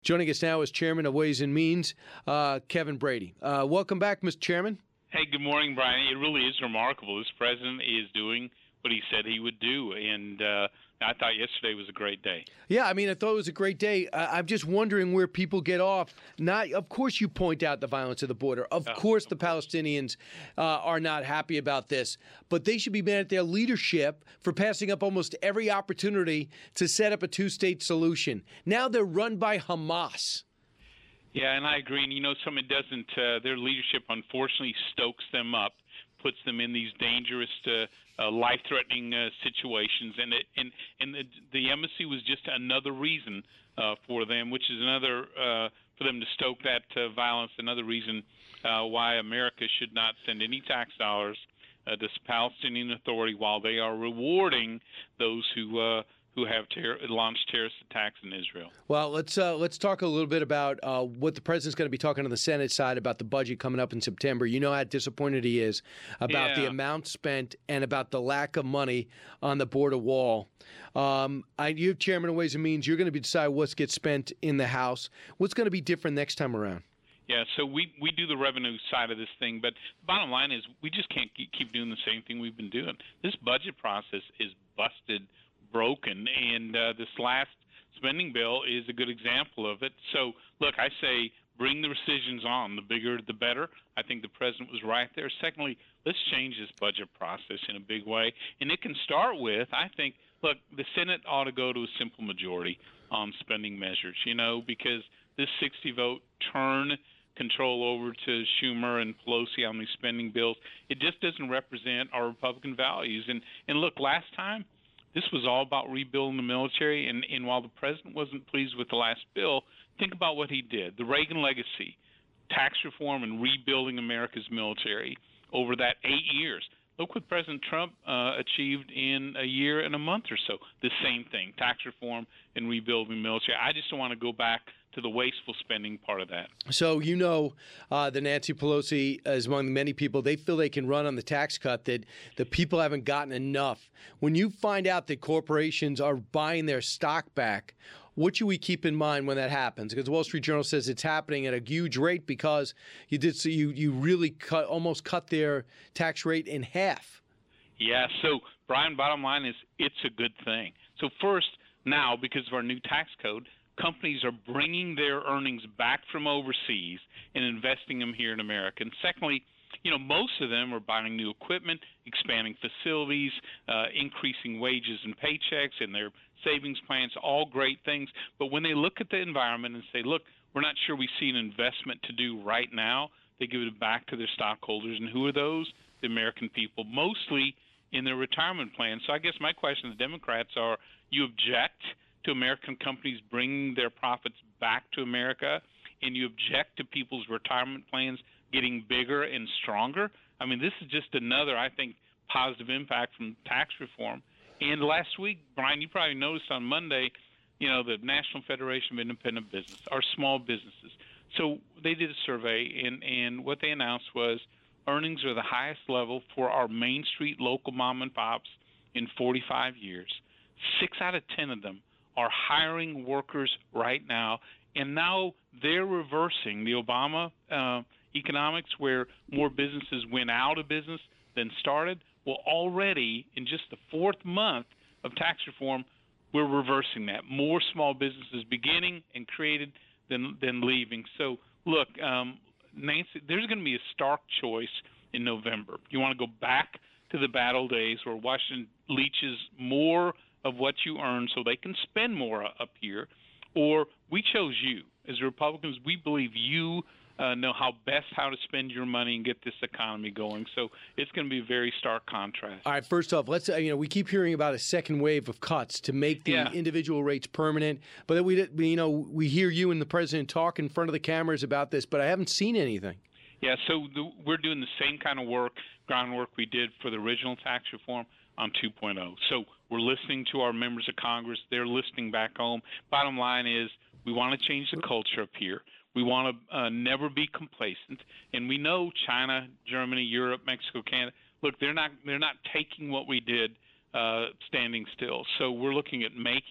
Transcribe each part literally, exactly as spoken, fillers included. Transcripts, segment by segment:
Joining us now is Chairman of Ways and Means, uh, Kevin Brady. Uh, welcome back, Mister Chairman. Hey, good morning, Brian. It really is remarkable. This president is doing what he said he would do, and uh, I thought yesterday was a great day. Yeah, I mean, I thought it was a great day. Uh, I'm just wondering where people get off. Not, of course, you point out the violence at the border. Of Oh, course, of the course. Palestinians uh, are not happy about this, but they should be mad at their leadership for passing up almost every opportunity to set up a two-state solution. Now they're run by Hamas. Yeah, and I agree. And, you know, something doesn't, uh, their leadership, unfortunately, stokes them up, puts them in these dangerous, uh, uh, life-threatening uh, situations. And it, and, and the, the embassy was just another reason uh, for them, which is another, uh, for them to stoke that uh, violence, another reason uh, why America should not send any tax dollars uh, to the Palestinian Authority while they are rewarding those who uh, who have ter- launched terrorist attacks in Israel. Well, let's uh, let's talk a little bit about uh, what the president's going to be talking on the Senate side about the budget coming up in September. You know how disappointed he is about the Yeah. amount spent and about the lack of money on the border wall. Um, I, you're Chairman of Ways and Means. You're going to be decide what gets spent in the House. What's going to be different next time around? Yeah, so we, we do the revenue side of this thing, but the bottom line is we just can't keep keep doing the same thing we've been doing. This budget process is busted, broken, and uh, this last spending bill is a good example of it. So, look, I say bring the rescissions on. The bigger, the better. I think the president was right there. Secondly, let's change this budget process in a big way, and it can start with, I think, look, the Senate ought to go to a simple majority on spending measures, you know, because this sixty vote turn control over to Schumer and Pelosi on these spending bills, it just doesn't represent our Republican values. And, and look, last time, this was all about rebuilding the military, and, and while the president wasn't pleased with the last bill, think about what he did. The Reagan legacy, tax reform and rebuilding America's military over that eight years. Look what President Trump uh, achieved in a year and a month or so. The same thing, tax reform and rebuilding the military. I just don't want to go back to the wasteful spending part of that. So you know uh, that Nancy Pelosi is among many people. They feel they can run on the tax cut, that the people haven't gotten enough. When you find out that corporations are buying their stock back, what should we keep in mind when that happens? Because the Wall Street Journal says it's happening at a huge rate because you did so you you really cut almost cut their tax rate in half. Yeah, so, Brian, bottom line is it's a good thing. So first, now, because of our new tax code, companies are bringing their earnings back from overseas and investing them here in America. And secondly, you know, most of them are buying new equipment, expanding facilities, uh, increasing wages and paychecks and their savings plans, all great things. But when they look at the environment and say, look, we're not sure we see an investment to do right now, they give it back to their stockholders. And who are those? The American people, mostly in their retirement plans. So I guess my question to the Democrats are, you object to American companies bringing their profits back to America, and you object to people's retirement plans getting bigger and stronger? I mean, this is just another, I think, positive impact from tax reform. And last week, Brian, you probably noticed on Monday, you know, the National Federation of Independent Business, our small businesses. So they did a survey, and, and what they announced was earnings are the highest level for our Main Street local mom and pops in forty-five years. Six out of ten of them are hiring workers right now, and now they're reversing the Obama uh, economics where more businesses went out of business than started. Well, already in just the fourth month of tax reform, we're reversing that. More small businesses beginning and created than, than leaving. So, look, um, Nancy, there's going to be a stark choice in November. You want to go back to the bad old days where Washington leeches more of what you earn so they can spend more up here, or we chose you. As Republicans, we believe you uh, know how best how to spend your money and get this economy going. So it's going to be a very stark contrast. All right, first off, let's uh, you know we keep hearing about a second wave of cuts to make the Yeah. individual rates permanent, but then we we, you know we hear you and the president talk in front of the cameras about this, but I haven't seen anything. Yeah, so the, we're doing the same kind of work, groundwork we did for the original tax reform on two point oh. So we're listening to our members of Congress. They're listening back home. Bottom line is we want to change the culture up here. We want to uh, never be complacent. And we know China, Germany, Europe, Mexico, Canada, look, they're not they're not taking what we did uh, standing still. So we're looking at making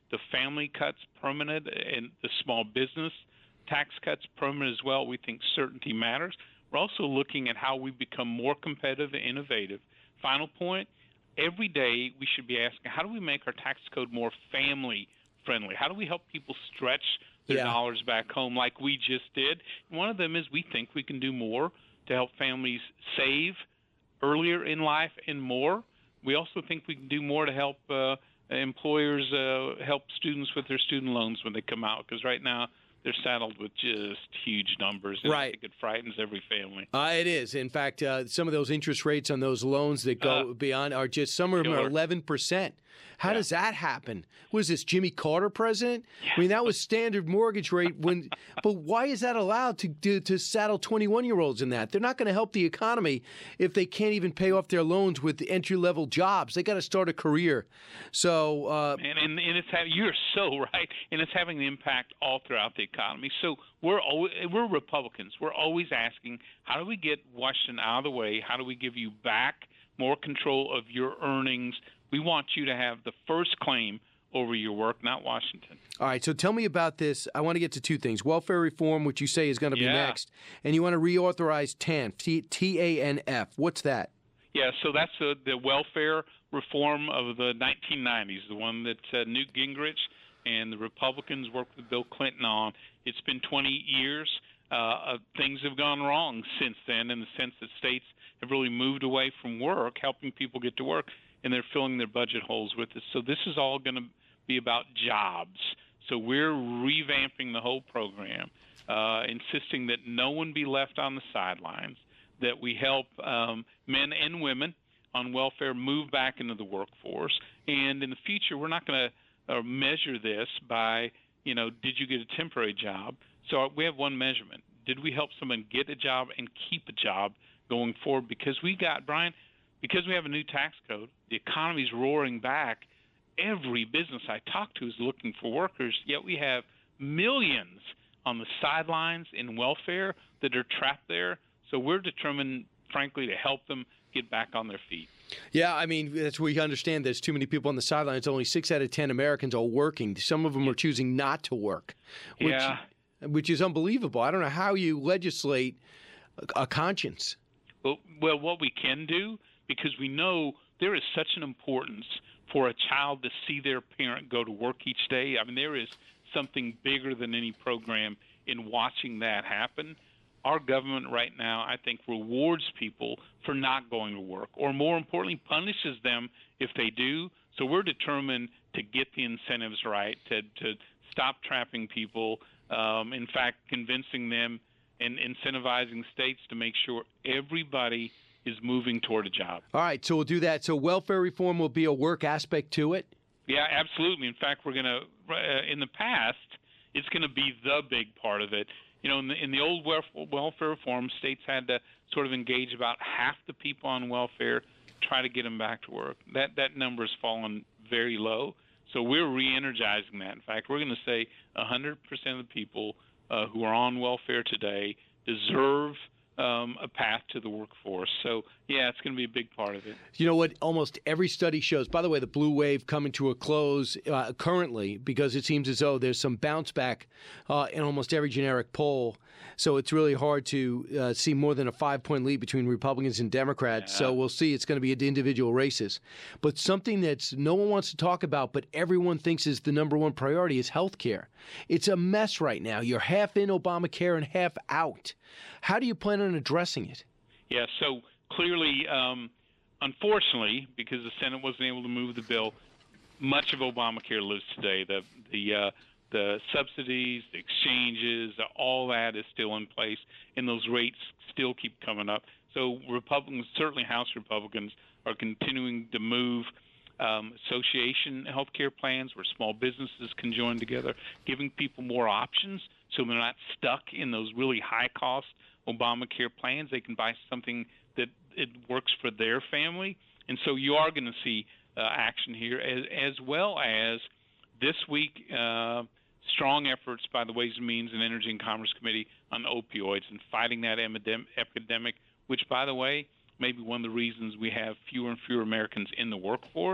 the family cuts permanent and the small business tax cuts permanent as well. We think certainty matters. We're also looking at how we become more competitive and innovative. Final point, every day we should be asking, how do we make our tax code more family friendly? How do we help people stretch their Yeah. dollars back home like we just did? One of them is we think we can do more to help families save earlier in life and more. We also think we can do more to help uh, employers uh, help students with their student loans when they come out, because right now they're saddled with just huge numbers, and Right. I think it frightens every family. Uh, it is. In fact, uh, some of those interest rates on those loans that go Uh, beyond are just, some of them are killer. eleven percent. How Yeah. does that happen? Was this Jimmy Carter president? I mean, that was standard mortgage rate. When, but why is that allowed to, to, to saddle twenty-one-year-olds in that? They're not going to help the economy if they can't even pay off their loans with entry-level jobs. They got to start a career. So, uh, And, and, and it's having, you're so right, and it's having an impact all throughout the economy. So we're always, we're Republicans. We're always asking, how do we get Washington out of the way? How do we give you back more control of your earnings? We want you to have the first claim over your work, not Washington. all right, so tell me about this. I want to get to two things. Welfare reform, which you say is going to be Yeah. next, and you want to reauthorize T A N F, T- T A N F. What's that? Yeah, so that's the, the welfare reform of the nineteen nineties, the one that uh, Newt Gingrich and the Republicans worked with Bill Clinton on. It's been twenty years. Uh, uh, things have gone wrong since then, in the sense that states have really moved away from work, helping people get to work, and they're filling their budget holes with it. So this is all going to be about jobs. So we're revamping the whole program, uh, insisting that no one be left on the sidelines, that we help um, men and women on welfare move back into the workforce. And in the future, we're not going to uh, measure this by, you know, did you get a temporary job? So we have one measurement. Did we help someone get a job and keep a job going forward? Because we got, Brian, because we have a new tax code, the economy's roaring back. Every business I talk to is looking for workers, yet we have millions on the sidelines in welfare that are trapped there. So we're determined, frankly, to help them get back on their feet. Yeah, I mean, that's we understand there's too many people on the sidelines. Only six out of ten Americans are working. Some of them are choosing not to work, which, Yeah. which is unbelievable. I don't know how you legislate a, a conscience. Well, well, what we can do, because we know there is such an importance for a child to see their parent go to work each day. I mean, there is something bigger than any program in watching that happen. Our government right now, I think, rewards people for not going to work, or more importantly, punishes them if they do. So we're determined to get the incentives right, to, to stop trapping people, um, in fact, convincing them and incentivizing states to make sure everybody is moving toward a job. All right, so we'll do that. So welfare reform will be a work aspect to it? Yeah, absolutely. In fact, we're going to, uh, in the past, it's going to be the big part of it. You know, in the, in the old welfare reform, states had to sort of engage about half the people on welfare, try to get them back to work. That that number has fallen very low. So we're re-energizing that. In fact, we're going to say one hundred percent of the people uh, who are on welfare today deserve um, a path to the workforce. So, yeah, it's going to be a big part of it. You know what? Almost every study shows, by the way, the blue wave coming to a close uh, currently, because it seems as though there's some bounce back uh, in almost every generic poll. So it's really hard to uh, see more than a five-point lead between Republicans and Democrats. Yeah. So we'll see. It's going to be individual races. But something that's no one wants to talk about, but everyone thinks is the number one priority is health care. It's a mess right now. You're half in Obamacare and half out. How do you plan on addressing it? Yeah, so clearly, um, unfortunately, because the Senate wasn't able to move the bill, much of Obamacare lives today. The the uh, the subsidies, the exchanges, all that is still in place, and those rates still keep coming up. So Republicans, certainly House Republicans, are continuing to move um, association health care plans where small businesses can join together, giving people more options so they're not stuck in those really high-cost Obamacare plans. They can buy something that it works for their family. And so you are going to see uh, action here, as, as well as this week, uh, strong efforts by the Ways and Means and Energy and Commerce Committee on opioids and fighting that epidemic, which, by the way, may be one of the reasons we have fewer and fewer Americans in the workforce.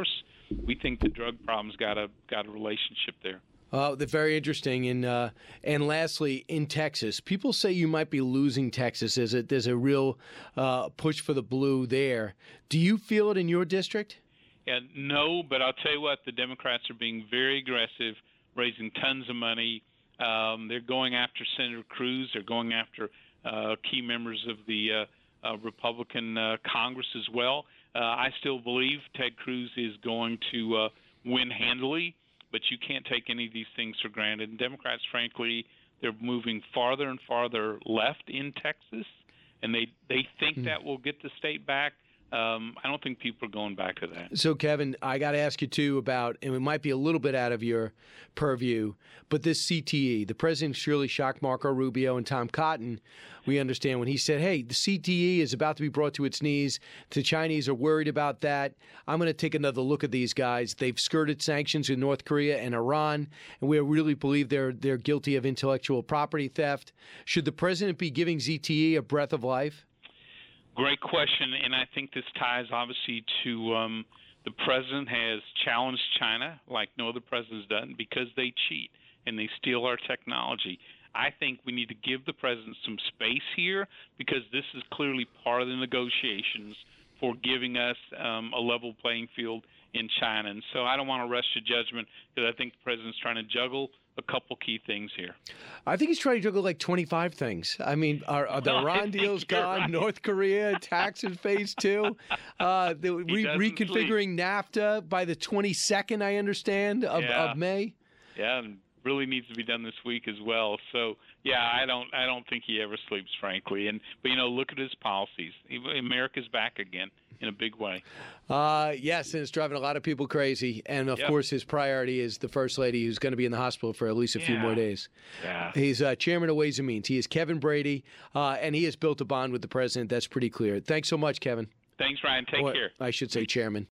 we think the drug problem's got a got a relationship there. Uh, they're very interesting. And uh, and lastly, in Texas, people say you might be losing Texas. There's a, there's a real uh, push for the blue there. Do you feel it in your district? Yeah, no, but I'll tell you what, the Democrats are being very aggressive, raising tons of money. Um, they're going after Senator Cruz. They're going after uh, key members of the uh, uh, Republican uh, Congress as well. Uh, I still believe Ted Cruz is going to uh, win handily, but you can't take any of these things for granted. And Democrats, frankly, they're moving farther and farther left in Texas, and they, they think mm. that will get the state back. Um, I don't think people are going back to that. So, Kevin, I got to ask you, too, about, and it might be a little bit out of your purview, but this C T E, the president surely shocked Marco Rubio and Tom Cotton. We understand when he said, hey, the C T E is about to be brought to its knees. The Chinese are worried about that. I'm going to take another look at these guys. They've skirted sanctions in North Korea and Iran, and we really believe they're they're guilty of intellectual property theft. Should the president be giving Z T E a breath of life? Great question, and I think this ties obviously to um, the president has challenged China like no other president's done because they cheat and they steal our technology. I think we need to give the president some space here because this is clearly part of the negotiations for giving us um, a level playing field in China. And so I don't want to rush to judgment because I think the president's trying to juggle a couple key things here. I think he's trying to juggle like twenty-five things. I mean, are, are the no, Iran deals gone? Right. North Korea, taxes phase two, uh, the re- reconfiguring sleep. NAFTA by the twenty-second, I understand, of, yeah. of May. Yeah, and really needs to be done this week as well. So, yeah, I don't I don't think he ever sleeps, frankly. And But, you know, look at his policies. America's back again in a big way. Uh, yes, and it's driving a lot of people crazy. And, of yep. course, his priority is the First Lady, who's going to be in the hospital for at least a yeah. few more days. Yeah. He's uh, chairman of Ways and Means. He is Kevin Brady, uh, and he has built a bond with the president. That's pretty clear. Thanks so much, Kevin. Thanks, Ryan. Take or, care. I should say chairman.